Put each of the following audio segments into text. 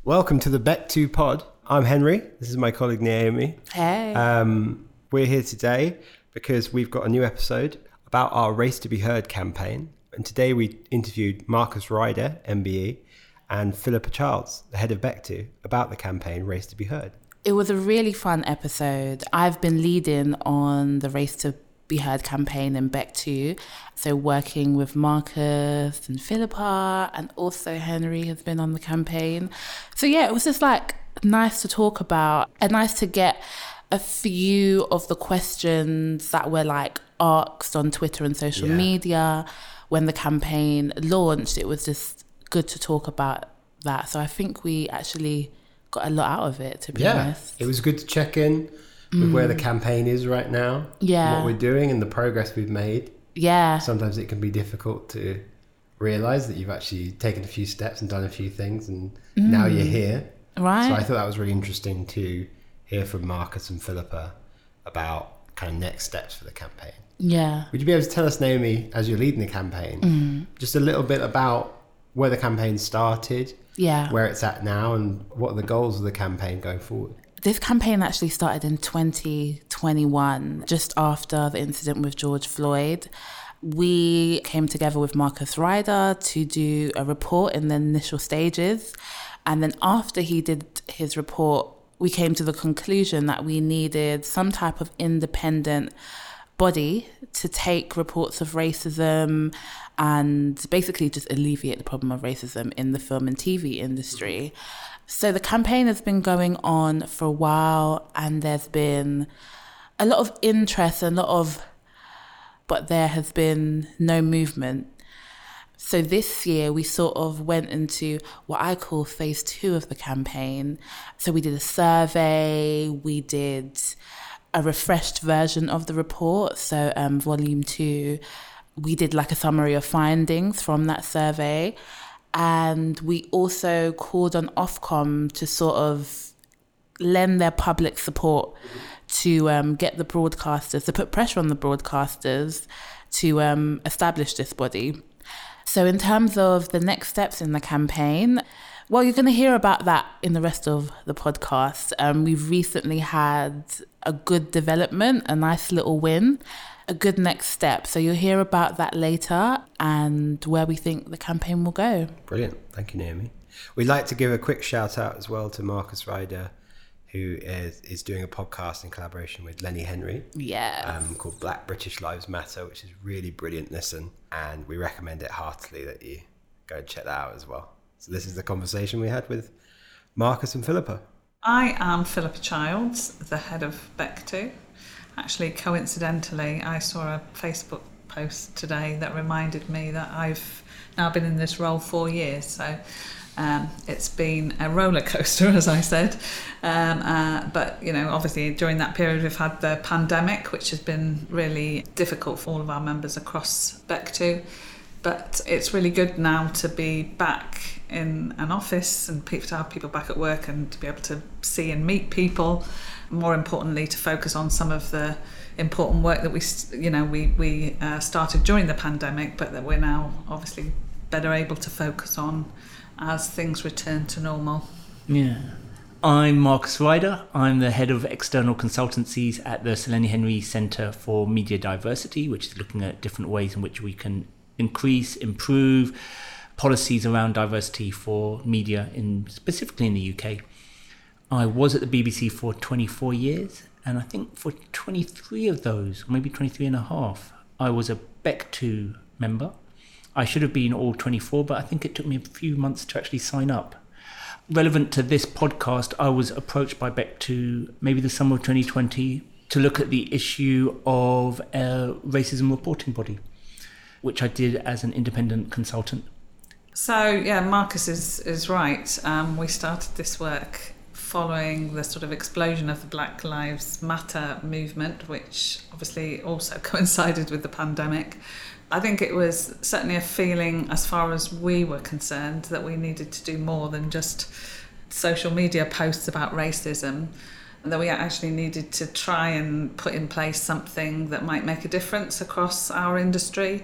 Welcome to the Beck2 pod. I'm Henry. This is my colleague Naomi. Hey. We're here today because we've got a new episode about our Race to be Heard campaign. And today we interviewed Marcus Ryder, MBE, and Philippa Childs, the head of Beck2, about the campaign Race to be Heard. It was a really fun episode. I've been leading on the Race to be Heard campaign in Beck2. So working with Marcus and Philippa, and also Henry has been on the campaign. So yeah, it was just like nice to talk about and nice to get a few of the questions that were like asked on Twitter and social media when the campaign launched. It was just good to talk about that. So I think we actually got a lot out of it, to be honest. It was good to check in with where the campaign is right now, what we're doing and the progress we've made. Yeah. Sometimes it can be difficult to realise that you've actually taken a few steps and done a few things, and now you're here. Right. So I thought that was really interesting to hear from Marcus and Philippa about kind of next steps for the campaign. Yeah. Would you be able to tell us, Naomi, as you're leading the campaign, just a little bit about where the campaign started, where it's at now, and what are the goals of the campaign going forward? This campaign actually started in 2021, just after the incident with George Floyd. We came together with Marcus Ryder to do a report in the initial stages. And then after he did his report, we came to the conclusion that we needed some type of independent body to take reports of racism and basically just alleviate the problem of racism in the film and TV industry. So the campaign has been going on for a while, and there's been a lot of interest and but there has been no movement. So this year we sort of went into what I call phase 2 of the campaign. So we did a survey, we did a refreshed version of the report. So volume 2, we did like a summary of findings from that survey. And we also called on Ofcom to sort of lend their public support to get the broadcasters, to put pressure on the broadcasters to establish this body. So in terms of the next steps in the campaign, well, you're going to hear about that in the rest of the podcast. We've recently had a good development, a nice little win, a good next step. So you'll hear about that later and where we think the campaign will go. Brilliant. Thank you, Naomi. We'd like to give a quick shout out as well to Marcus Ryder, who is doing a podcast in collaboration with Lenny Henry. Called Black British Lives Matter, which is really brilliant listen. And we recommend it heartily that you go and check that out as well. So this is the conversation we had with Marcus and Philippa. I am Philippa Childs, the head of Beck2. Actually, coincidentally, I saw a Facebook post today that reminded me that I've now been in this role 4 years. So it's been a roller coaster, as I said. But, you know, obviously during that period we've had the pandemic, which has been really difficult for all of our members across Beck2. But it's really good now to be back in an office and to have people back at work and to be able to see and meet people. More importantly, to focus on some of the important work that we started during the pandemic, but that we're now obviously better able to focus on as things return to normal. Yeah. I'm Marcus Ryder. I'm the head of external consultancies at the Sir Lenny Henry Centre for Media Diversity, which is looking at different ways in which we can improve policies around diversity for media, specifically in the UK. I was at the BBC for 24 years, and I think for 23 of those, or maybe 23 and a half, I was a Beck2 member. I should have been all 24, but I think it took me a few months to actually sign up. Relevant to this podcast, I was approached by Beck2, maybe the summer of 2020, to look at the issue of a racism reporting body, which I did as an independent consultant. So, yeah, Marcus is right. We started this work following the sort of explosion of the Black Lives Matter movement, which obviously also coincided with the pandemic. I think it was certainly a feeling, as far as we were concerned, that we needed to do more than just social media posts about racism, and that we actually needed to try and put in place something that might make a difference across our industry.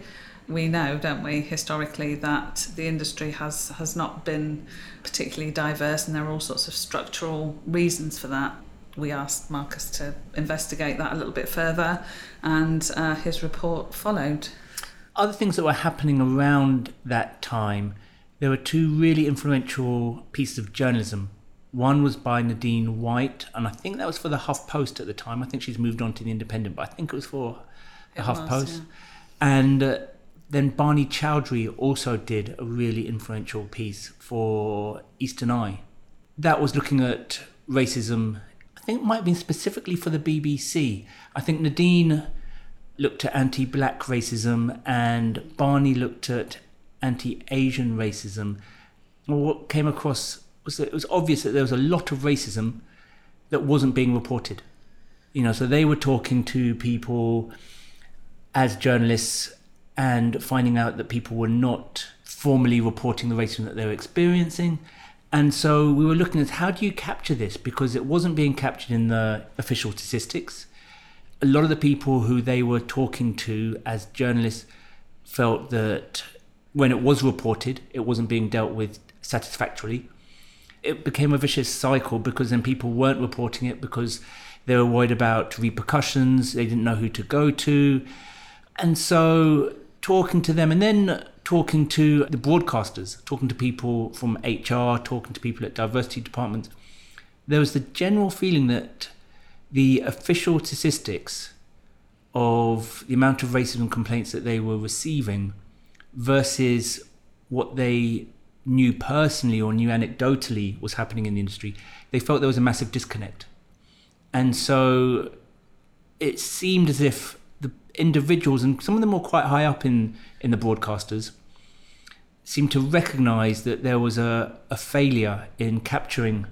we know, don't we, historically, that the industry has not been particularly diverse, and there are all sorts of structural reasons for that. We asked Marcus to investigate that a little bit further, and his report followed. Other things that were happening around that time, there were two really influential pieces of journalism. One was by Nadine White, and I think that was for the HuffPost at the time. I think she's moved on to the Independent, but I think it was for the HuffPost. Yeah. And then Barney Chowdhury also did a really influential piece for Eastern Eye. That was looking at racism. I think it might have been specifically for the BBC. I think Nadine looked at anti-black racism and Barney looked at anti-Asian racism. Well, what came across was that it was obvious that there was a lot of racism that wasn't being reported. So they were talking to people as journalists and finding out that people were not formally reporting the racism that they were experiencing. And so we were looking at how do you capture this, because it wasn't being captured in the official statistics. A lot of the people who they were talking to as journalists felt that when it was reported, it wasn't being dealt with satisfactorily. It became a vicious cycle because then people weren't reporting it because they were worried about repercussions. They didn't know who to go to. And so talking to them and then talking to the broadcasters, talking to people from HR, talking to people at diversity departments, there was the general feeling that the official statistics of the amount of racism complaints that they were receiving versus what they knew personally or knew anecdotally was happening in the industry, they felt there was a massive disconnect. And so it seemed as if the individuals, and some of them were quite high up in the broadcasters, seemed to recognize that there was a failure in capturing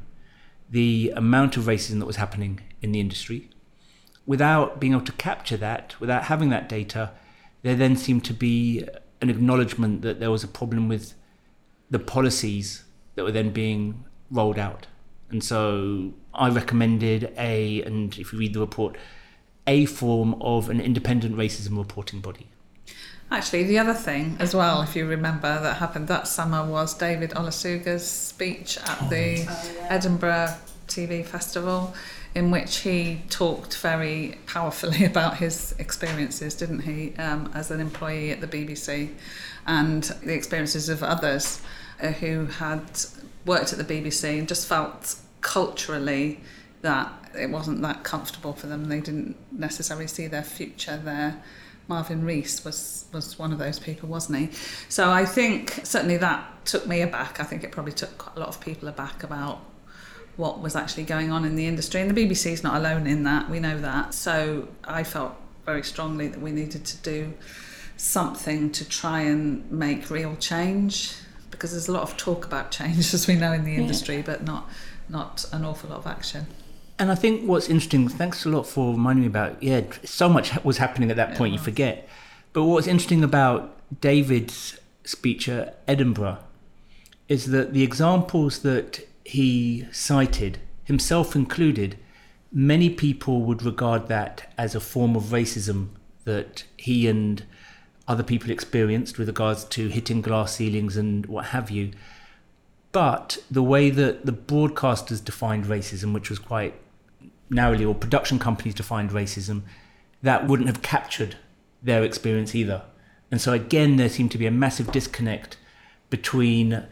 the amount of racism that was happening in the industry. Without being able to capture that, without having that data, there then seemed to be an acknowledgement that there was a problem with the policies that were then being rolled out. And so I recommended and if you read the report, a form of an independent racism reporting body. Actually, the other thing as well, if you remember, that happened that summer was David Olusoga's speech at the Edinburgh TV Festival, in which he talked very powerfully about his experiences, didn't he, as an employee at the BBC, and the experiences of others who had worked at the BBC and just felt culturally that it wasn't that comfortable for them. They didn't necessarily see their future there. Marvin Rees was one of those people, wasn't he? So I think certainly that took me aback. I think it probably took quite a lot of people aback about what was actually going on in the industry. And the BBC's not alone in that, we know that. So I felt very strongly that we needed to do something to try and make real change, because there's a lot of talk about change, as we know, in the industry, but not an awful lot of action. And I think what's interesting, thanks a lot for reminding me about, so much was happening at that point, you forget. But what's interesting about David's speech at Edinburgh is that the examples that he cited, himself included, many people would regard that as a form of racism that he and other people experienced with regards to hitting glass ceilings and what have you. But the way that the broadcasters defined racism, which was quite narrowly, or production companies defined racism, that wouldn't have captured their experience either. And so again, there seemed to be a massive disconnect between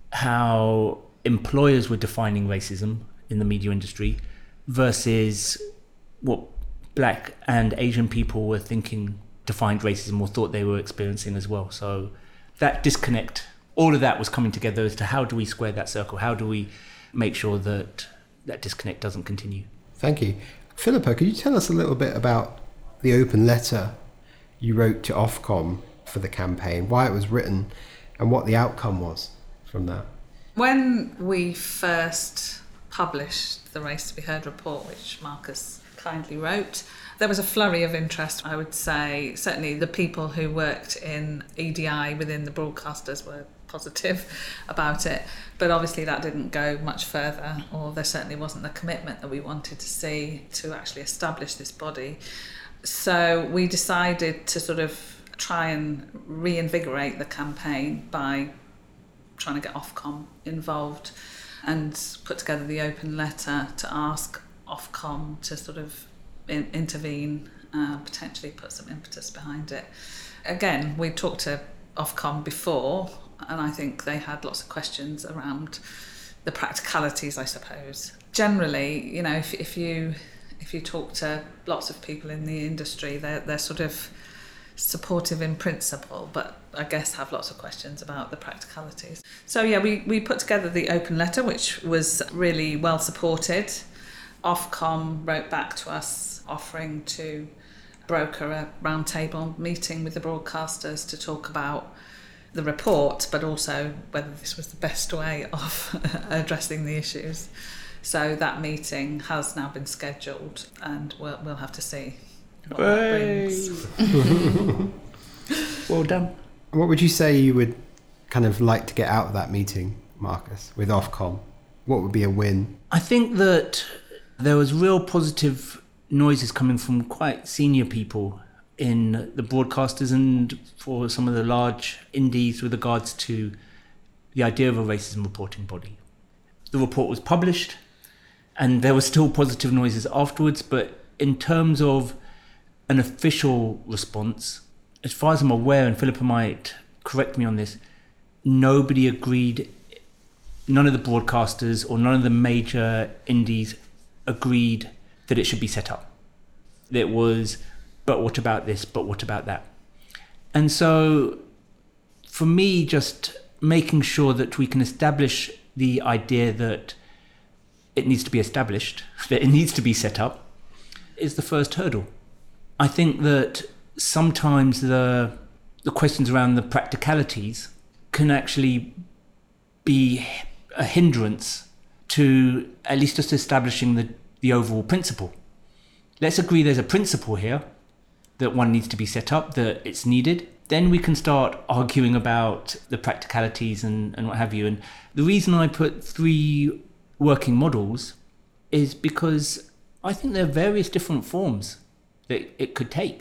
how employers were defining racism in the media industry versus what Black and Asian people were thinking defined racism or thought they were experiencing as well. So that disconnect, all of that was coming together as to how do we square that circle? How do we make sure that that disconnect doesn't continue? Thank you. Philippa, could you tell us a little bit about the open letter you wrote to Ofcom for the campaign, why it was written and what the outcome was from that? When we first published the Race to be Heard report, which Marcus kindly wrote, there was a flurry of interest, I would say. Certainly the people who worked in EDI within the broadcasters were positive about it, but obviously that didn't go much further, or there certainly wasn't the commitment that we wanted to see to actually establish this body. So we decided to sort of try and reinvigorate the campaign by trying to get Ofcom involved and put together the open letter to ask Ofcom to sort of intervene, potentially put some impetus behind it. Again, we talked to Ofcom before, and I think they had lots of questions around the practicalities, I suppose. Generally, you know, if you talk to lots of people in the industry, they're sort of supportive in principle, but I guess have lots of questions about the practicalities. So yeah, we put together the open letter, which was really well supported. Ofcom wrote back to us offering to broker a roundtable meeting with the broadcasters to talk about the report, but also whether this was the best way of addressing the issues. So that meeting has now been scheduled, and we'll have to see what that brings. Well done. What would you say you would kind of like to get out of that meeting, Marcus, with Ofcom? What would be a win? I think that there was real positive noises coming from quite senior people in the broadcasters and for some of the large indies with regards to the idea of a racism reporting body. The report was published and there were still positive noises afterwards, but in terms of an official response, as far as I'm aware, and Philippa might correct me on this, nobody agreed, none of the broadcasters or none of the major indies agreed that it should be set up. It was, but what about this, but what about that? And so for me, just making sure that we can establish the idea that it needs to be established, that it needs to be set up, is the first hurdle. I think that sometimes the questions around the practicalities can actually be a hindrance to at least just establishing the overall principle. Let's agree there's a principle here, that one needs to be set up, that it's needed. Then we can start arguing about the practicalities and what have you. And the reason I put 3 working models is because I think there are various different forms that it could take.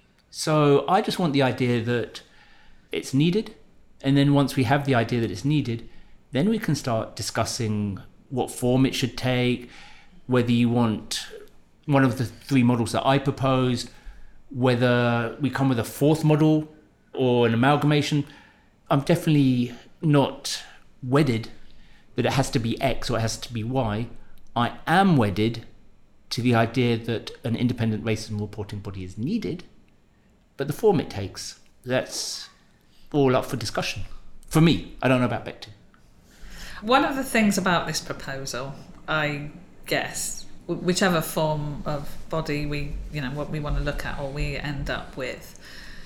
So I just want the idea that it's needed. And then once we have the idea that it's needed, then we can start discussing what form it should take, whether you want one of the 3 models that I proposed, whether we come with a 4th model or an amalgamation. I'm definitely not wedded that it has to be X or it has to be Y. I am wedded to the idea that an independent racism reporting body is needed, but the form it takes, that's all up for discussion. For me, I don't know about Bectu. One of the things about this proposal, I guess, whichever form of body what we want to look at or we end up with,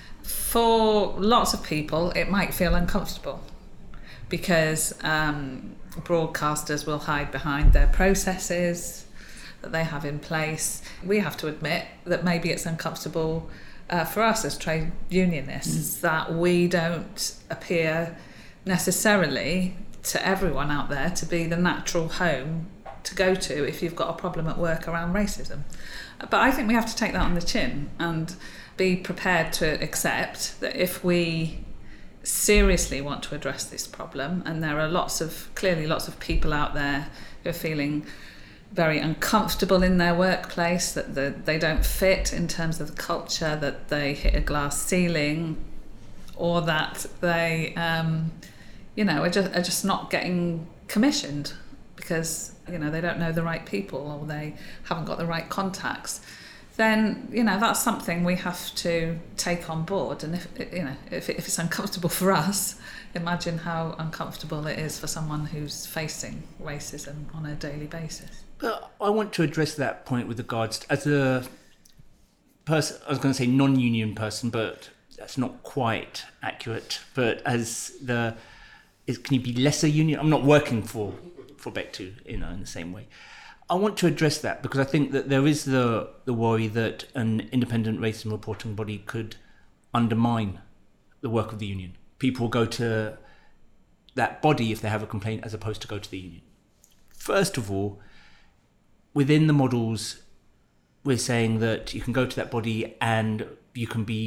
for lots of people it might feel uncomfortable because broadcasters will hide behind their processes that they have in place. We have to admit that maybe it's uncomfortable for us as trade unionists that we don't appear necessarily to everyone out there to be the natural home to go to if you've got a problem at work around racism. But I think we have to take that on the chin and be prepared to accept that if we seriously want to address this problem, and there are clearly lots of people out there who are feeling very uncomfortable in their workplace, that they don't fit in terms of the culture, that they hit a glass ceiling, or that they are just not getting commissioned because they don't know the right people or they haven't got the right contacts, then that's something we have to take on board. And if it's uncomfortable for us, imagine how uncomfortable it is for someone who's facing racism on a daily basis. But I want to address that point with regards to, as a person, I was going to say non-union person, but that's not quite accurate. But can you be lesser union? I'm not working for Bectu, in the same way. I want to address that because I think that there is the worry that an independent racism reporting body could undermine the work of the union. People will go to that body if they have a complaint as opposed to go to the union. First of all, within the models, we're saying that you can go to that body and you can be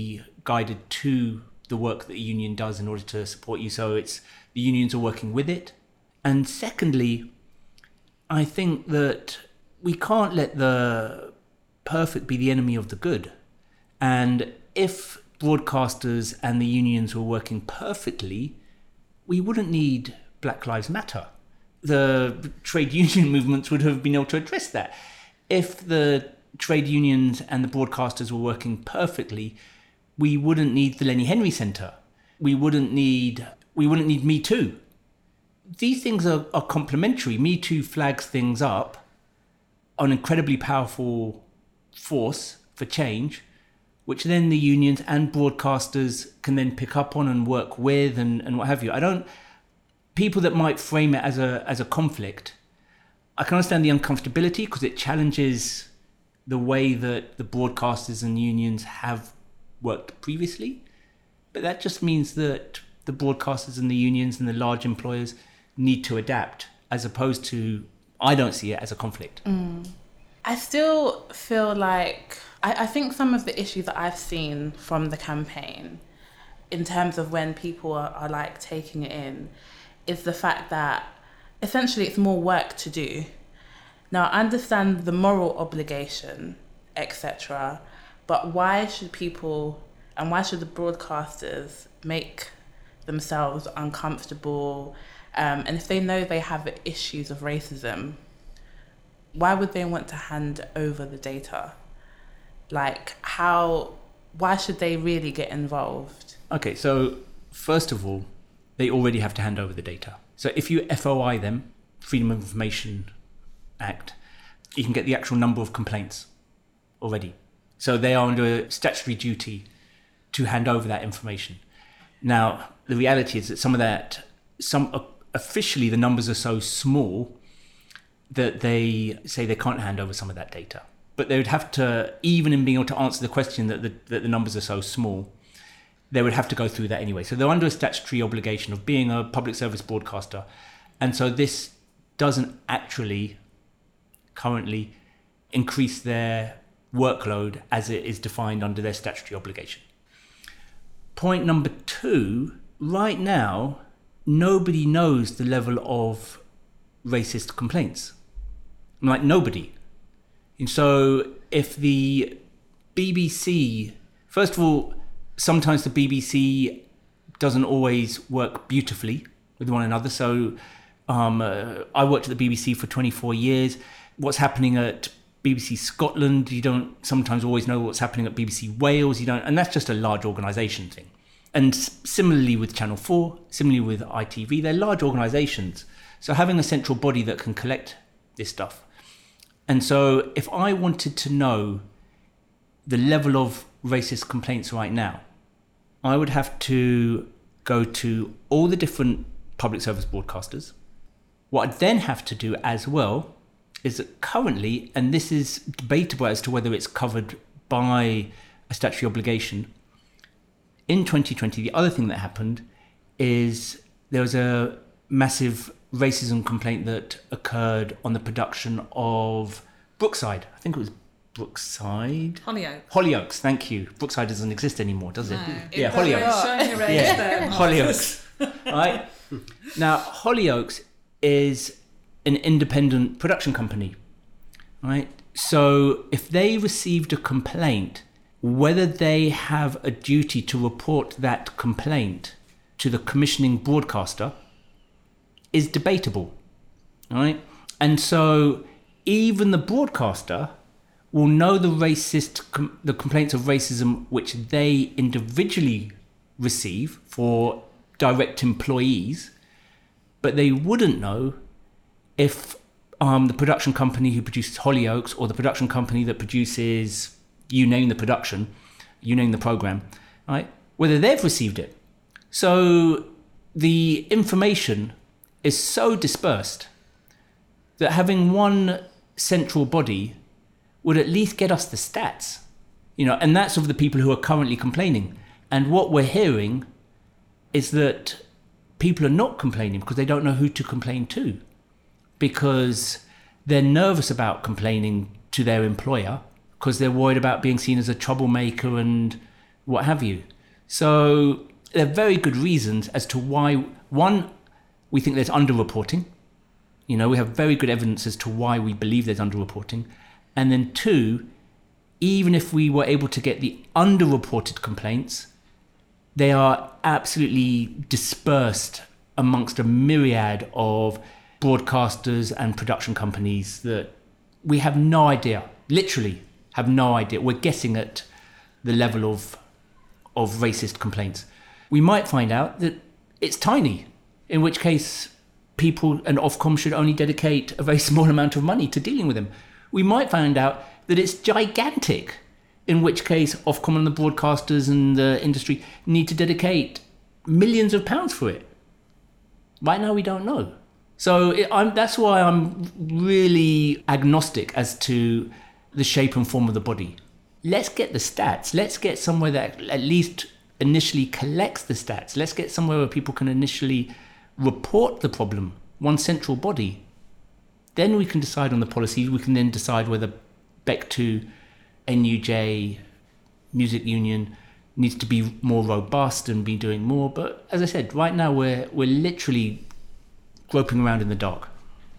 guided to the work that a union does in order to support you. So it's the unions are working with it. And secondly, I think that we can't let the perfect be the enemy of the good. And if broadcasters and the unions were working perfectly, we wouldn't need Black Lives Matter. The trade union movements would have been able to address that. If the trade unions and the broadcasters were working perfectly, we wouldn't need the Lenny Henry Centre. We wouldn't need Me Too. These things are complementary. Me Too flags things up, an incredibly powerful force for change, which then the unions and broadcasters can then pick up on and work with and what have you. People that might frame it as a conflict, I can understand the uncomfortability because it challenges the way that the broadcasters and unions have worked previously. But that just means that the broadcasters and the unions and the large employers need to adapt, as opposed to, I don't see it as a conflict. I still feel like, I think some of the issues that I've seen from the campaign in terms of when people are like taking it in is the fact that essentially it's more work to do. Now, I understand the moral obligation, etc., but why should people and why should the broadcasters make themselves uncomfortable? And if they know they have issues of racism, why would they want to hand over the data? Why should they really get involved? Okay, so first of all, they already have to hand over the data. So if you FOI them, Freedom of Information Act, you can get the actual number of complaints already. So they are under a statutory duty to hand over that information. Now, the reality is that officially the numbers are so small that they say they can't hand over some of that data. But they would have to, even in being able to answer the question that the numbers are so small, they would have to go through that anyway. So they're under a statutory obligation of being a public service broadcaster. And so this doesn't actually currently increase their workload as it is defined under their statutory obligation. Point number 2, right now, nobody knows the level of racist complaints. Like, nobody. And so if the BBC, first of all, sometimes the BBC doesn't always work beautifully with one another. So I worked at the BBC for 24 years. What's happening at BBC Scotland, you don't sometimes always know what's happening at BBC Wales, and that's just a large organisation thing. And similarly with Channel 4, similarly with ITV, they're large organisations. So having a central body that can collect this stuff. And so if I wanted to know the level of racist complaints right now, I would have to go to all the different public service broadcasters. What I'd then have to do as well is that currently, and this is debatable as to whether it's covered by a statutory obligation, in 2020, the other thing that happened is there was a massive racism complaint that occurred on the production of Brookside. I think it was Brookside? Hollyoaks, thank you. Brookside doesn't exist anymore, does it? No, yeah, Hollyoaks. Yeah, Hollyoaks. Right? Now, Hollyoaks is an independent production company, right? So if they received a complaint, whether they have a duty to report that complaint to the commissioning broadcaster is debatable, right? And so even the broadcaster will know the complaints of racism which they individually receive for direct employees, but they wouldn't know if the production company who produces Hollyoaks or the production company that produces, you name the production, you name the program, right? Whether they've received it. So the information is so dispersed that having one central body would at least get us the stats, and that's of the people who are currently complaining. And what we're hearing is that people are not complaining because they don't know who to complain to, because they're nervous about complaining to their employer because they're worried about being seen as a troublemaker and what have you. So there are very good reasons as to why, one, we think there's underreporting. We have very good evidence as to why we believe there's underreporting. And then two, even if we were able to get the underreported complaints, they are absolutely dispersed amongst a myriad of broadcasters and production companies that we have no idea, literally have no idea. We're guessing at the level of racist complaints. We might find out that it's tiny, in which case people and Ofcom should only dedicate a very small amount of money to dealing with them. We might find out that it's gigantic, in which case Ofcom and the broadcasters and the industry need to dedicate millions of pounds for it. Right now, we don't know. So that's why I'm really agnostic as to the shape and form of the body. Let's get the stats. Let's get somewhere that at least initially collects the stats. Let's get somewhere where people can initially report the problem, one central body. Then we can decide on the policies. We can then decide whether BEC2, NUJ, Music Union needs to be more robust and be doing more. But as I said, right now we're literally groping around in the dark.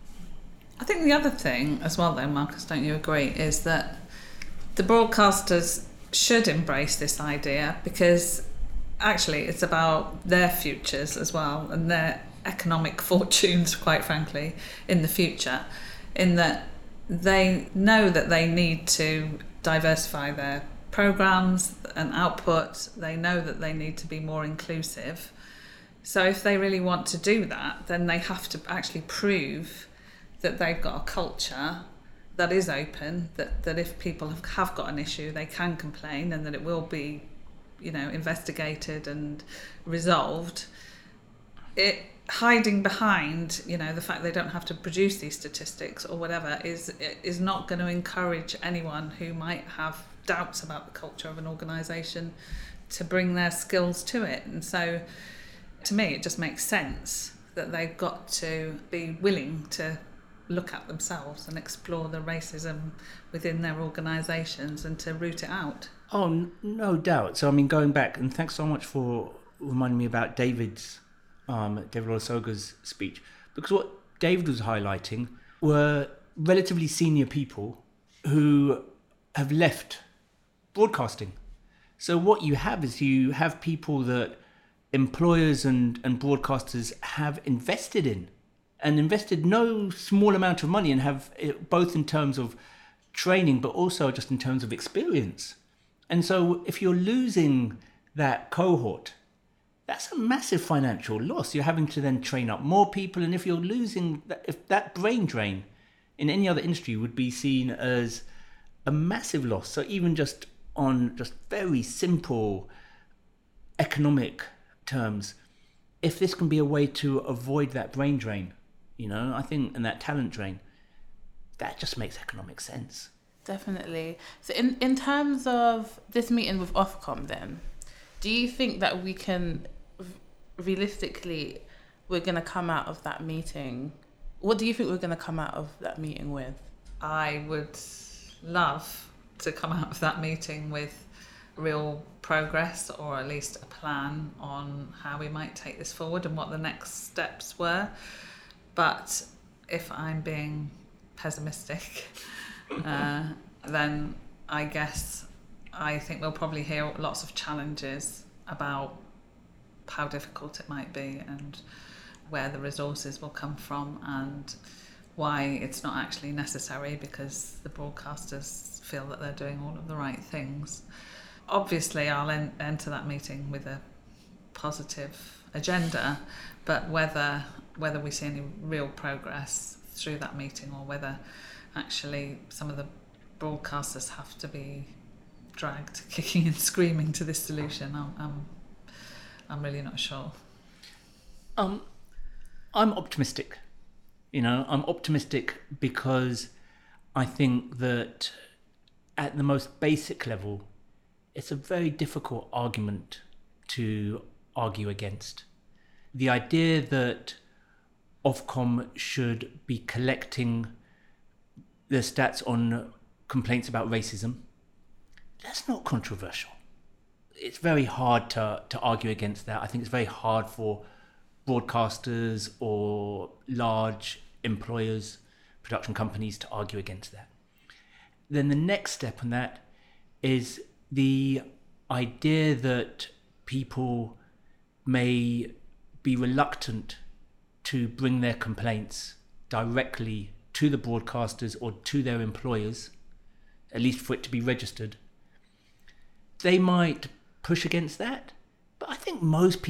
I think the other thing as well, though, Marcus, don't you agree, is that the broadcasters should embrace this idea, because actually it's about their futures as well and their economic fortunes, quite frankly, in the future, in that they know that they need to diversify their programmes and output. They know that they need to be more inclusive. So if they really want to do that, then they have to actually prove that they've got a culture that is open, that if people have got an issue, they can complain, and that it will be, investigated and resolved. Hiding behind, the fact they don't have to produce these statistics or whatever is not going to encourage anyone who might have doubts about the culture of an organisation to bring their skills to it. And so, to me, it just makes sense that they've got to be willing to look at themselves and explore the racism within their organisations and to root it out. Oh, no doubt. So, going back, and thanks so much for reminding me about David Olusoga's speech, because what David was highlighting were relatively senior people who have left broadcasting. So what you have is you have people that employers and broadcasters have invested in, and invested no small amount of money, and have it both in terms of training but also just in terms of experience. And so if you're losing that cohort, that's a massive financial loss. You're having to then train up more people, and if you're losing if that brain drain in any other industry would be seen as a massive loss. So even just on just very simple economic terms, if this can be a way to avoid that brain drain, I think, and that talent drain, that just makes economic sense. Definitely. So in terms of this meeting with Ofcom then, do you think that we can, realistically, we're going to come out of that meeting? What do you think we're going to come out of that meeting with? I would love to come out of that meeting with real progress, or at least a plan on how we might take this forward and what the next steps were. But if I'm being pessimistic, then I guess I think we'll probably hear lots of challenges about how difficult it might be and where the resources will come from and why it's not actually necessary, because the broadcasters feel that they're doing all of the right things. Obviously, I'll enter that meeting with a positive agenda, but whether we see any real progress through that meeting, or whether actually some of the broadcasters have to be dragged kicking and screaming to this solution, I'm really not sure. I'm optimistic. I'm optimistic because I think that at the most basic level, it's a very difficult argument to argue against. The idea that Ofcom should be collecting the stats on complaints about racism, that's not controversial. it's very hard to argue against that. I think it's very hard for broadcasters or large employers, production companies, to argue against that. Then the next step on that is the idea that people may be reluctant to bring their complaints directly to the broadcasters or to their employers, at least for it to be registered. They might push against that, but I think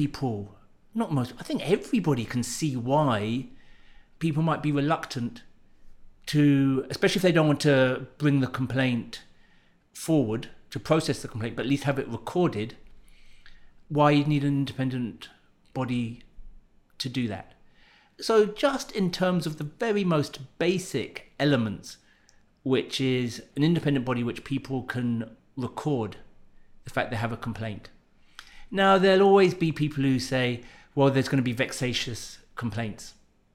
I think everybody can see why people might be reluctant to, especially if they don't want to bring the complaint forward to process the complaint, but at least have it recorded, why you need an independent body to do that. So just in terms of the very most basic elements, which is an independent body which people can record the fact they have a complaint. Now, there'll always be people who say, well, there's going to be vexatious complaints.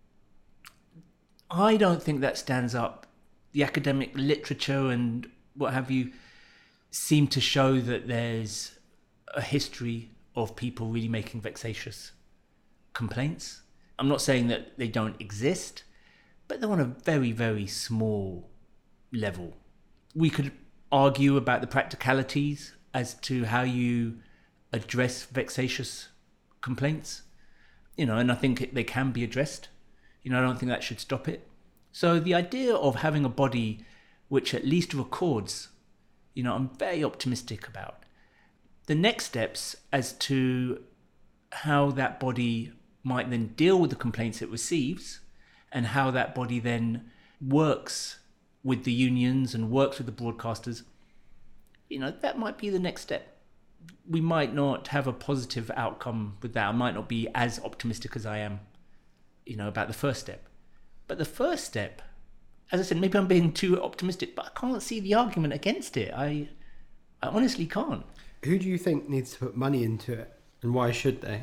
I don't think that stands up. The academic literature and what have you seem to show that there's a history of people really making vexatious complaints. I'm not saying that they don't exist, but they're on a very, very small level. We could argue about the practicalities as to how you address vexatious complaints, and I think they can be addressed. I don't think that should stop it. So the idea of having a body which at least records, I'm very optimistic about. The next steps as to how that body might then deal with the complaints it receives and how that body then works with the unions and works with the broadcasters, that might be the next step. We might not have a positive outcome with that. I might not be as optimistic as I am, about the first step. But the first step, as I said, maybe I'm being too optimistic, but I can't see the argument against it. I honestly can't. Who do you think needs to put money into it, and why should they?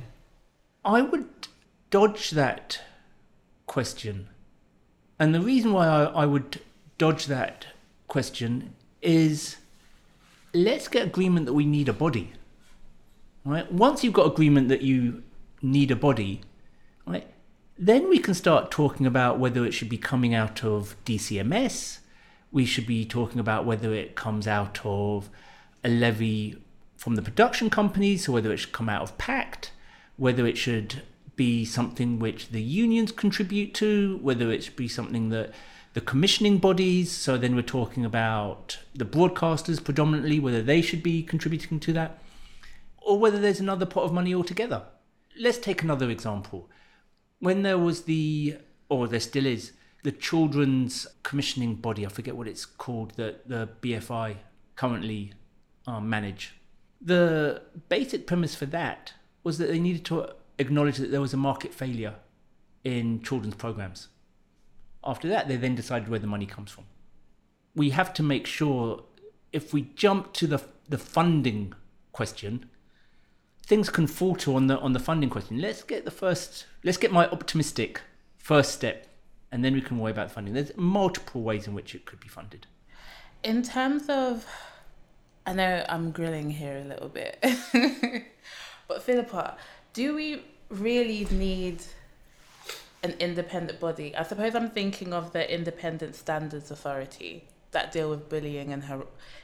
I would dodge that question. And the reason why I would dodge that question is, let's get agreement that we need a body. Right? Once you've got agreement that you need a body, right, then we can start talking about whether it should be coming out of DCMS. We should be talking about whether it comes out of a levy from the production companies, or whether it should come out of PACT, whether it should be something which the unions contribute to, whether it should be something that the commissioning bodies, so then we're talking about the broadcasters predominantly, whether they should be contributing to that, or whether there's another pot of money altogether. Let's take another example. When there was there still is, the children's commissioning body, I forget what it's called, that the BFI currently manage. The basic premise for that was that they needed to acknowledge that there was a market failure in children's programs. After that, they then decided where the money comes from. We have to make sure, if we jump to the funding question, things can falter on the funding question. Let's get my optimistic first step, and then we can worry about the funding. There's multiple ways in which it could be funded. In terms of, I know I'm grilling here a little bit, but Philippa, do we really need an independent body? I suppose I'm thinking of the Independent Standards Authority that deal with bullying and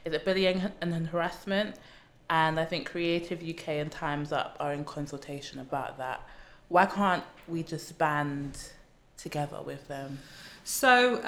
harassment, and I think Creative UK and Time's Up are in consultation about that. Why can't we just band together with them? So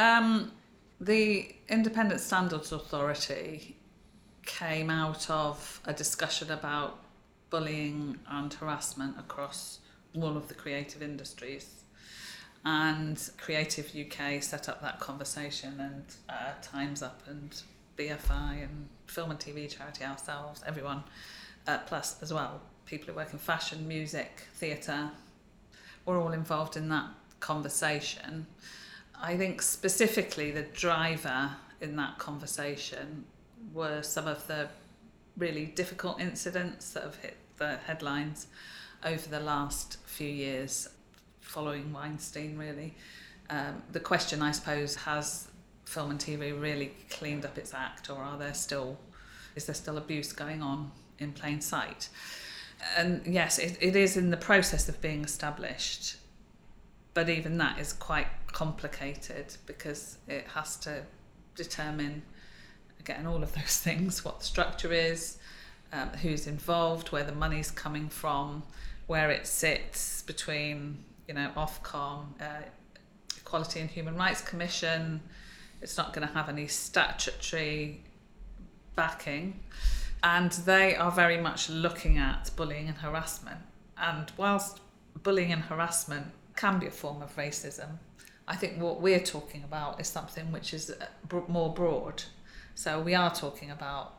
the Independent Standards Authority came out of a discussion about bullying and harassment across all of the creative industries. And Creative UK set up that conversation, and Time's Up and BFI and Film and TV Charity ourselves, everyone, plus as well, people who work in fashion, music, theatre, we're all involved in that conversation. I think specifically the driver in that conversation were some of the really difficult incidents that have hit the headlines over the last few years following Weinstein, really. The question, I suppose, has film and TV really cleaned up its act, or is there still abuse going on in plain sight. And yes, it is in the process of being established, but even that is quite complicated because it has to determine, again, all of those things, what the structure is, who's involved, where the money's coming from, where it sits between, Ofcom, Equality and Human Rights Commission. It's not going to have any statutory backing. And they are very much looking at bullying and harassment. And whilst bullying and harassment can be a form of racism, I think what we're talking about is something which is more broad. So we are talking about,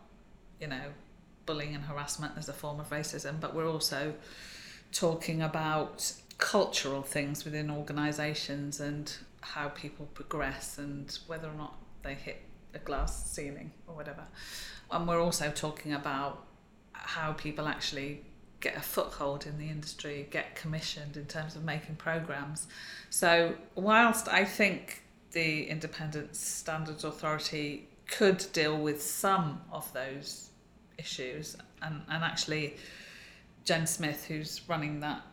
bullying and harassment as a form of racism, but we're also talking about cultural things within organisations and how people progress and whether or not they hit a glass ceiling or whatever. And we're also talking about how people actually get a foothold in the industry, get commissioned in terms of making programmes. So whilst I think the Independent Standards Authority could deal with some of those issues, and actually Jen Smith, who's running that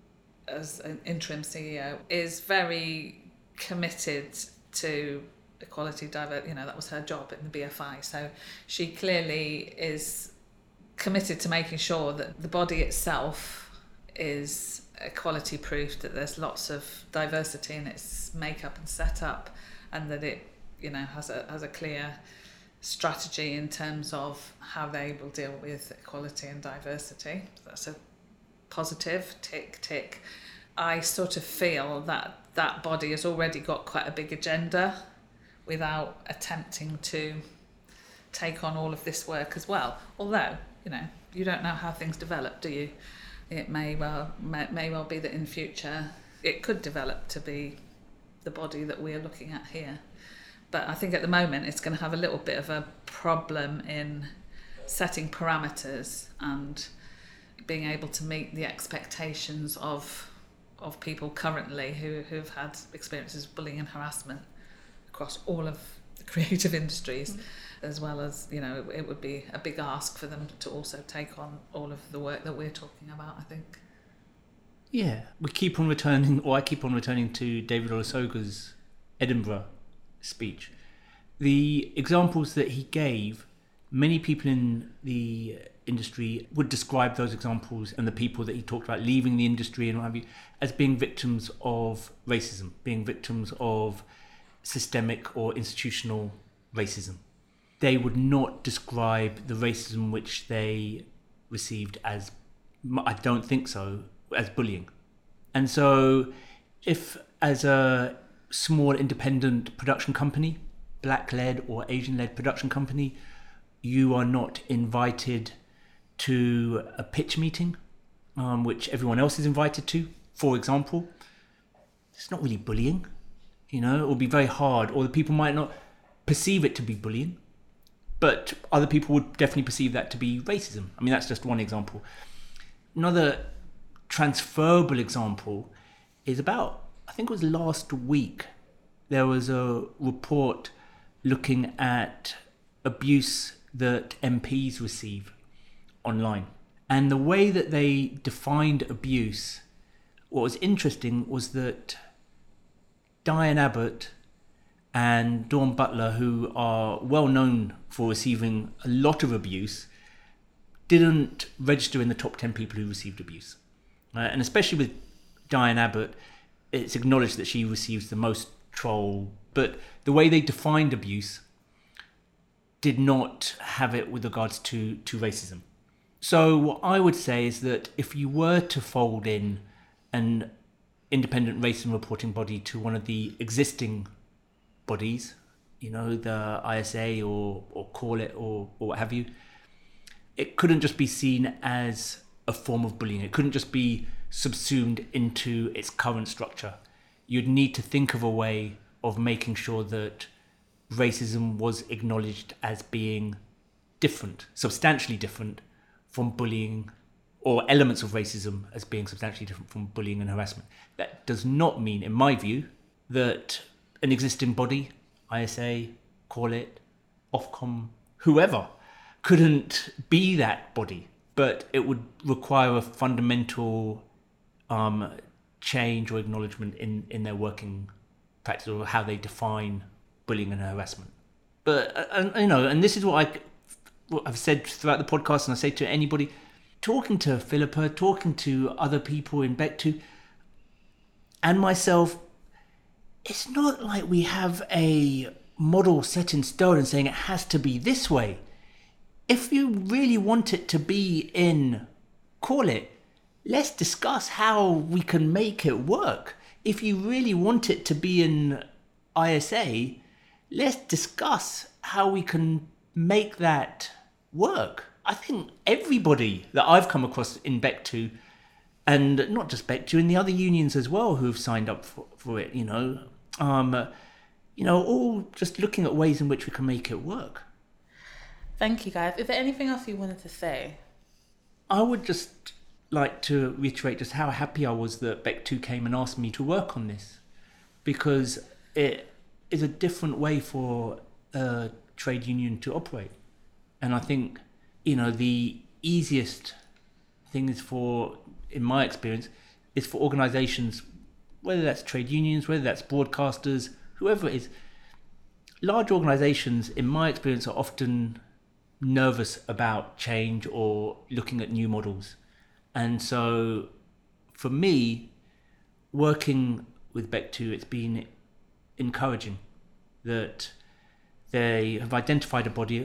as an interim CEO, is very committed to equality, diversity, that was her job in the BFI. So she clearly is committed to making sure that the body itself is equality proof, that there's lots of diversity in its makeup and setup, and that it, has a clear strategy in terms of how they will deal with equality and diversity. That's a positive, tick. I sort of feel that body has already got quite a big agenda without attempting to take on all of this work as well. Although, you don't know how things develop, do you? It may well be that in future it could develop to be the body that we're looking at here. But I think at the moment it's going to have a little bit of a problem in setting parameters and being able to meet the expectations of people currently who've had experiences of bullying and harassment across all of the creative industries, as well as, it would be a big ask for them to also take on all of the work that we're talking about, I think. Yeah, I keep on returning to David Olusoga's Edinburgh speech. The examples that he gave, many people in the industry would describe those examples and the people that he talked about leaving the industry and what have you as being victims of racism, being victims of systemic or institutional racism. They would not describe the racism which they received as, I don't think so, as bullying. And so if as a small independent production company, black-led or Asian-led production company, you are not invited to a pitch meeting, which everyone else is invited to, for example, it's not really bullying. It will be very hard, or the people might not perceive it to be bullying, but other people would definitely perceive that to be racism. I mean, that's just one example. Another transferable example is about, I think it was last week, there was a report looking at abuse that MPs receive online. And the way that they defined abuse, what was interesting was that Diane Abbott and Dawn Butler, who are well known for receiving a lot of abuse, didn't register in the top 10 people who received abuse. And especially with Diane Abbott, it's acknowledged that she receives the most troll, but the way they defined abuse did not have it with regards to racism. So what I would say is that if you were to fold in an independent racism reporting body to one of the existing bodies, the ISA or Call It or what have you, it couldn't just be seen as a form of bullying. It couldn't just be subsumed into its current structure. You'd need to think of a way of making sure that racism was acknowledged as being different, substantially different from bullying, or elements of racism as being substantially different from bullying and harassment. That does not mean, in my view, that an existing body, ISA, Call It, Ofcom, whoever, couldn't be that body but it would require a fundamental change or acknowledgement in their working practice, or how they define bullying and harassment. But and this is what I've said throughout the podcast, and I say to anybody talking to Philippa, talking to other people in Bectu, and myself, it's not like we have a model set in stone and saying it has to be this way. If you really want it to be in, call it, let's discuss how we can make it work. If you really want it to be in ISA, let's discuss how we can make that work. I think everybody that I've come across in Bectu, and not just Bectu, in the other unions as well who've signed up for it, all just looking at ways in which we can make it work. Thank you, guys. Is there anything else you wanted to say? I would just like to reiterate just how happy I was that Bectu came and asked me to work on this, because it is a different way for a trade union to operate. And I think, the easiest thing is in my experience, is for organisations, whether that's trade unions, whether that's broadcasters, whoever it is, large organisations, in my experience, are often nervous about change or looking at new models. And so for me, working with Bectu, it's been encouraging that they have identified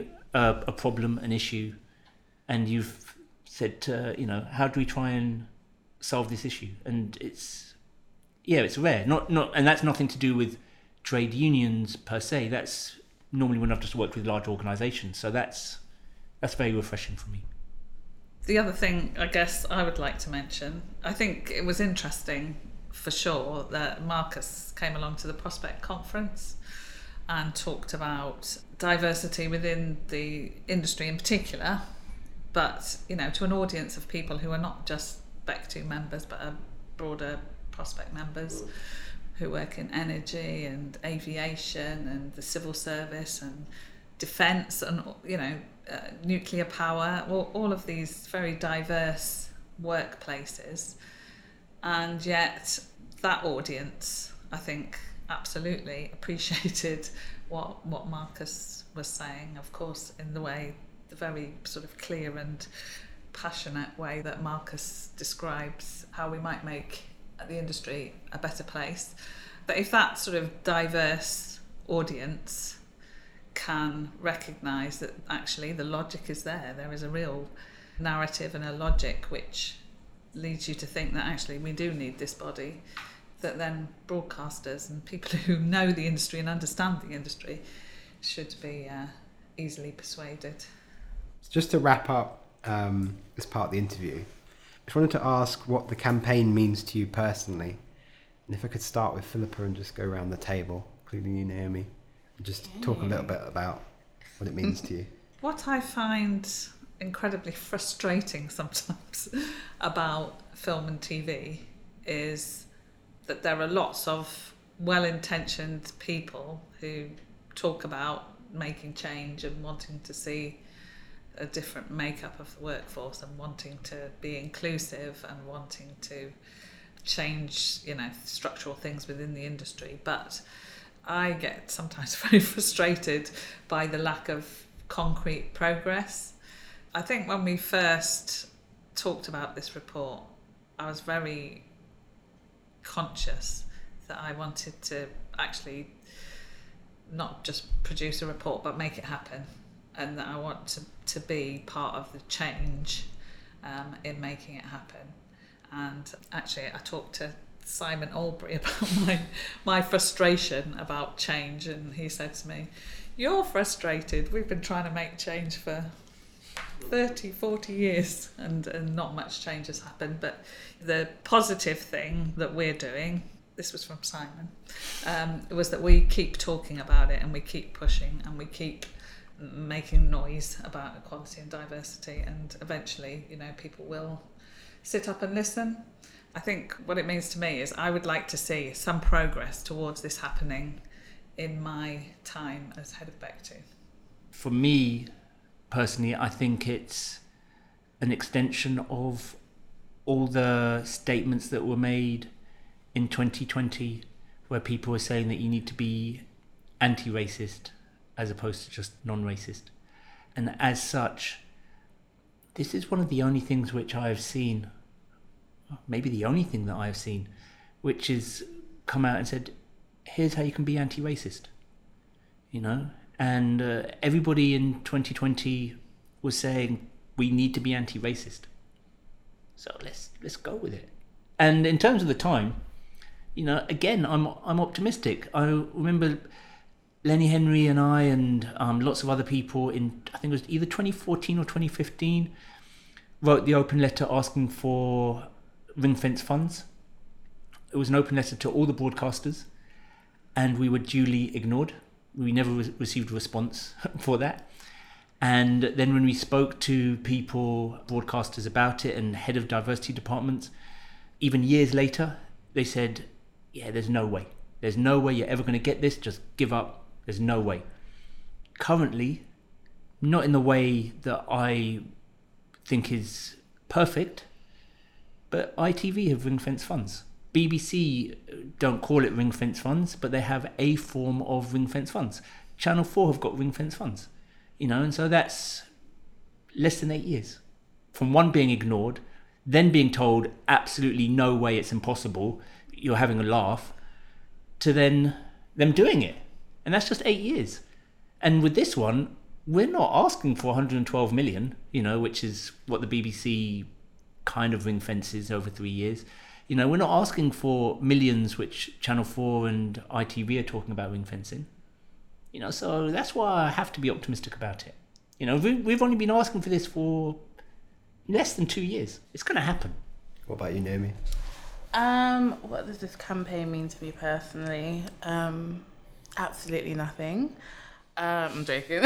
a problem, an issue, and you've said, how do we try and solve this issue? And it's rare. And that's nothing to do with trade unions per se. That's normally when I've just worked with large organisations. So that's very refreshing for me. The other thing I guess I would like to mention, I think it was interesting for sure that Marcus came along to the Prospect Conference and talked about diversity within the industry in particular, but to an audience of people who are not just Bectu members but are broader Prospect members who work in energy and aviation and the civil service and defence and nuclear power, all of these very diverse workplaces. And yet that audience, I think, absolutely appreciated what Marcus was saying, of course, in the very sort of clear and passionate way that Marcus describes how we might make the industry a better place. But if that sort of diverse audience can recognise that actually the logic is there is a real narrative and a logic which leads you to think that actually we do need this body, that then broadcasters and people who know the industry and understand the industry should be easily persuaded. Just to wrap up this part of the interview, I just wanted to ask what the campaign means to you personally. And if I could start with Philippa and just go around the table, including you, Naomi, and just talk a little bit about what it means to you. What I find incredibly frustrating sometimes about film and TV is that there are lots of well-intentioned people who talk about making change and wanting to see a different makeup of the workforce and wanting to be inclusive and wanting to change, structural things within the industry. But I get sometimes very frustrated by the lack of concrete progress. I think when we first talked about this report, I was very conscious that I wanted to actually not just produce a report but make it happen, and that I want to be part of the change in making it happen. And actually I talked to Simon Albury about my frustration about change, and he said to me, "You're frustrated. We've been trying to make change for 30, 40 years and not much change has happened." But the positive thing that we're doing, this was from Simon, was that we keep talking about it and we keep pushing and we keep making noise about equality and diversity, and eventually, people will sit up and listen. I think what it means to me is I would like to see some progress towards this happening in my time as head of Bectu. For me, personally, I think it's an extension of all the statements that were made in 2020, where people were saying that you need to be anti-racist as opposed to just non-racist. And as such, this is one of the only things which I have seen, maybe the only thing that I have seen, which is come out and said, here's how you can be anti-racist, you know? And everybody in 2020 was saying, we need to be anti-racist. So let's go with it. And in terms of the time, you know, again, I'm optimistic. I remember Lenny Henry and I and lots of other people in, I think it was either 2014 or 2015, wrote the open letter asking for ring-fence funds. It was an open letter to all the broadcasters, and we were duly ignored. We never received a response for that. And then when we spoke to people, broadcasters about it and head of diversity departments, even years later, they said, yeah, there's no way. There's no way you're ever going to get this. Just give up. There's no way. Currently, not in the way that I think is perfect, but ITV have ring-fence funds. BBC don't call it ring-fence funds, but they have a form of ring-fence funds. Channel 4 have got ring-fence funds. You know, and so that's less than 8 years. From one being ignored, then being told absolutely no way, it's impossible, you're having a laugh, to then them doing it. And that's just 8 years. And with this one, we're not asking for 112 million, you know, which is what the BBC kind of ring fences over 3 years. You know, we're not asking for millions, which Channel 4 and ITV are talking about ring fencing. You know, so that's why I have to be optimistic about it. You know, we've only been asking for this for less than 2 years. It's going to happen. What about you, Naomi? What does this campaign mean to me personally? Absolutely nothing. I'm joking.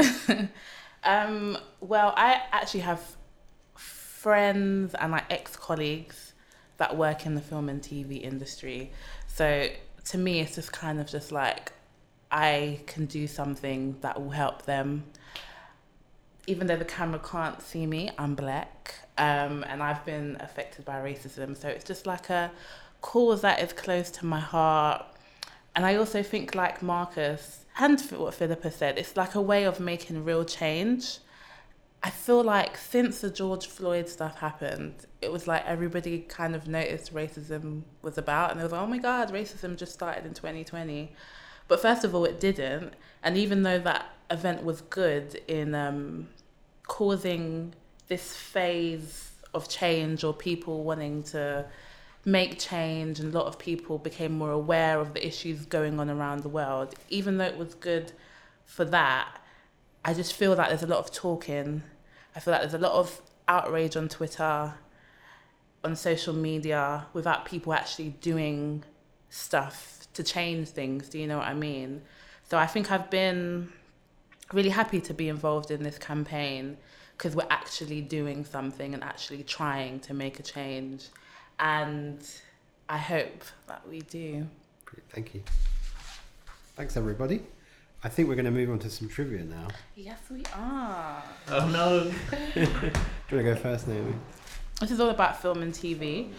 Well, I actually have friends and like ex-colleagues that work in the film and TV industry. So to me, it's just kind of just like, I can do something that will help them. Even though the camera can't see me, I'm black, and I've been affected by racism. So it's just like a cause that is close to my heart. And I also think, like Marcus and what Philippa said, it's like a way of making real change. I feel like since the George Floyd stuff happened, it was like everybody kind of noticed racism was about, and they was like, oh my God, racism just started in 2020. But first of all, it didn't. And even though that event was good in causing this phase of change or people wanting to make change, and a lot of people became more aware of the issues going on around the world, even though it was good for that, I just feel like there's a lot of talking. I feel like there's a lot of outrage on Twitter, on social media, without people actually doing stuff to change things. Do you know what I mean? So I think I've been really happy to be involved in this campaign because we're actually doing something and actually trying to make a change. And I hope that we do. Thank you. Thanks, everybody. I think we're going to move on to some trivia now. Yes, we are. Oh, no. Do you want to go first, Naomi? This is all about film and TV.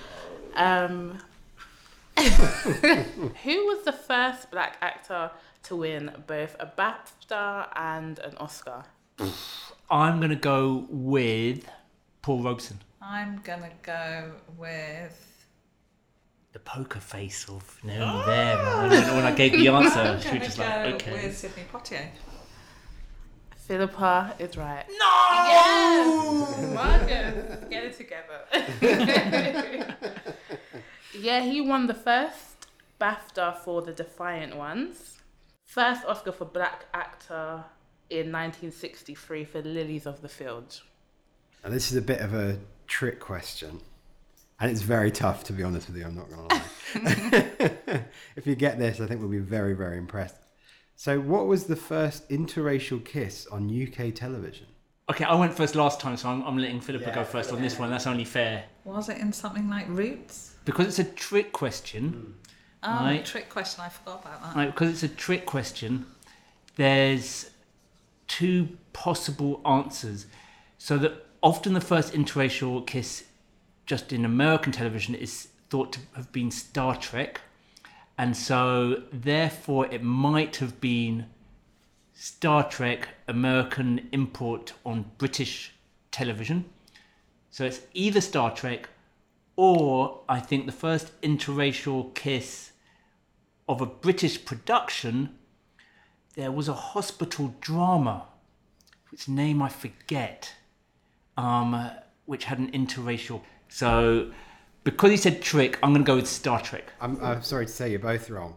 Who was the first black actor to win both a BAFTA and an Oscar? I'm going to go with Paul Robeson. I'm going to go with... The poker face of Naomi there. When I gave the answer, she was just like, okay. With Sidney Poitier. Philippa is right. No! Yes! Marcus, get it together. Yeah, he won the first BAFTA for The Defiant Ones. First Oscar for black actor in 1963 for Lilies of the Field. Now, this is a bit of a trick question. And it's very tough, to be honest with you, I'm not going to lie. If you get this, I think we'll be very, very impressed. So what was the first interracial kiss on UK television? Okay, I went first last time, so I'm letting Philippa go first on this one. That's only fair. Was it in something like Roots? Because it's a trick question. Oh, right? Trick question, I forgot about that. Right, because it's a trick question, there's two possible answers. So that often the first interracial kiss just in American television is thought to have been Star Trek. And so, therefore, it might have been Star Trek American import on British television. So it's either Star Trek or I think the first interracial kiss of a British production, there was a hospital drama, which name I forget, which had an interracial. So because he said trick, I'm going to go with Star Trek. I'm sorry to say you're both wrong.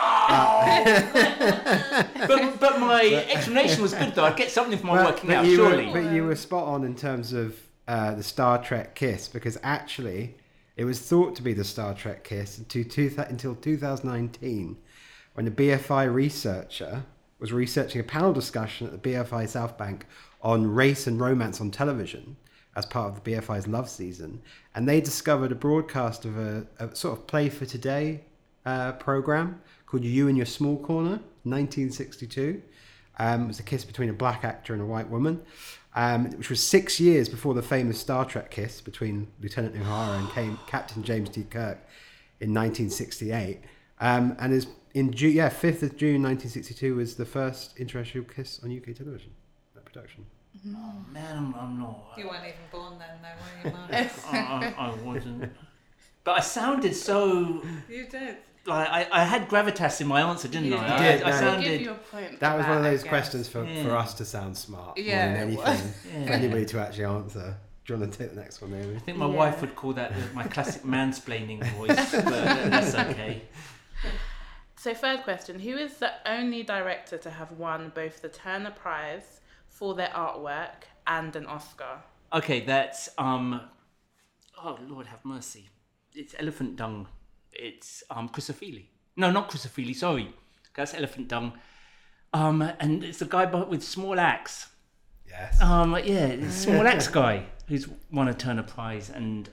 But my explanation was good though. I'd get something from my working out, surely. But you were spot on in terms of the Star Trek kiss, because actually it was thought to be the Star Trek kiss until 2019, when the BFI researcher was researching a panel discussion at the BFI South Bank on race and romance on television as part of the BFI's Love Season, and they discovered a broadcast of a sort of Play for Today program called You and Your Small Corner, 1962. It was a kiss between a black actor and a white woman, which was 6 years before the famous Star Trek kiss between Lieutenant Uhura and Captain James T. Kirk in 1968. And is in 5th of June 1962 was the first interracial kiss on UK television, that production. Oh man, I'm not. You weren't even born then, though, were you, Mark? I wasn't. But I sounded so. You did. Like I had gravitas in my answer, didn't I? You did. I No. sounded. Give you a point That for was one of those I questions for us to sound smart more than anything, for anybody to actually answer. Do you want to take the next one, Amy? I think my wife would call that my classic mansplaining voice, but that's okay. So third question, who is the only director to have won both the Turner Prize for their artwork and an Oscar? Okay, that's oh Lord have mercy. It's Elephant Dung. It's Chrysophilia. No, not Chrysophilia, sorry. That's Elephant Dung. And it's the guy with Small Axe. Yes. It's Small Axe guy who's won a Turner Prize, and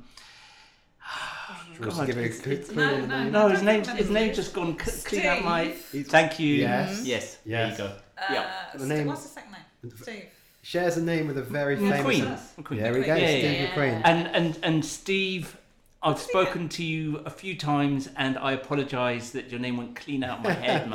give it a clue on the name? no, his name's just gone clean out my. Thank you. Yes. There you go. The name. What's the second name? Steve. Shares a name with a very famous. McQueen. There we go, Steve McQueen. And Steve, I've spoken to you a few times, and I apologise that your name went clean out my head,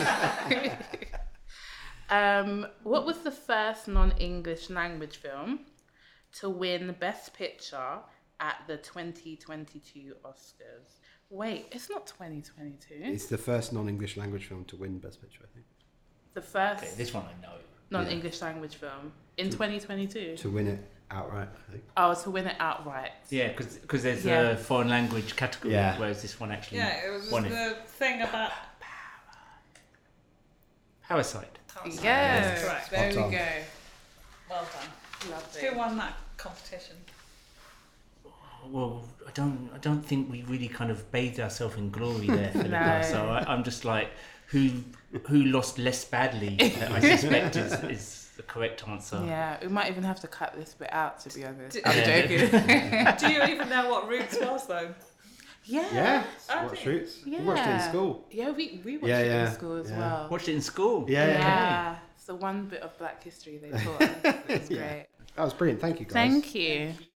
man. What was the first non-English language film to win Best Picture at the 2022 Oscars? Wait, it's not 2022. It's the first non-English language film to win Best Picture, I think. The first Okay, this one I know. non-English language film in 2022. To win it outright, I think. Oh, to win it outright. Yeah, because there's a foreign language category, whereas this one actually It was won the thing about Parasite. Yes, correct. there we Spot on. go. Well done. Lovely. Who won that competition? Well, I don't think we really kind of bathed ourselves in glory there, Philippa. No. So I'm just like, who lost less badly? I suspect is the correct answer. Yeah, we might even have to cut this bit out, to be honest. I'm joking. Do you even know what Roots was, though? Yeah, I watch think- Roots. Yeah. We watched it in school. Yeah, we watched Yeah, it yeah, in school as yeah. well. Watched it in school. Yeah. It's the one bit of Black history they taught us. It was great. That was brilliant. Thank you, guys. Thank you.